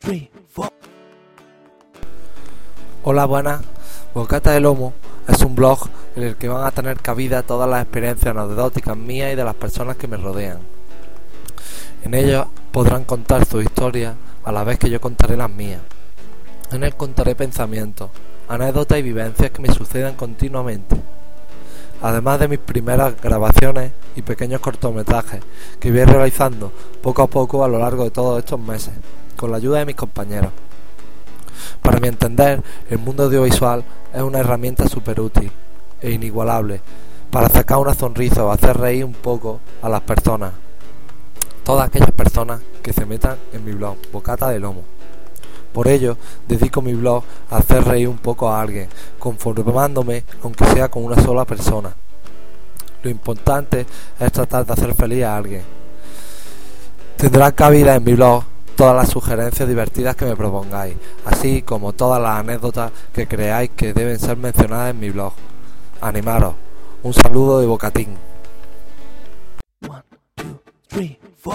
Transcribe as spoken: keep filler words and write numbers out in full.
three, four. Hola, buenas. Bocata de Lomo es un blog en el que van a tener cabida todas las experiencias anecdóticas mías y de las personas que me rodean. En ellas podrán contar sus historias a la vez que yo contaré las mías. En él contaré pensamientos, anécdotas y vivencias que me suceden continuamente, además de mis primeras grabaciones y pequeños cortometrajes que voy realizando poco a poco a lo largo de todos estos meses, con la ayuda de mis compañeros. Para mi entender, el mundo audiovisual es una herramienta súper útil e inigualable para sacar una sonrisa o hacer reír un poco a las personas, todas aquellas personas que se metan en mi blog, Bocata de Lomo. Por ello, dedico mi blog a hacer reír un poco a alguien, conformándome aunque sea con una sola persona. Lo importante es tratar de hacer feliz a alguien. Tendrán cabida en mi blog todas las sugerencias divertidas que me propongáis, así como todas las anécdotas que creáis que deben ser mencionadas en mi blog. Animaros. Un saludo de Bocatín. one, two, three, four.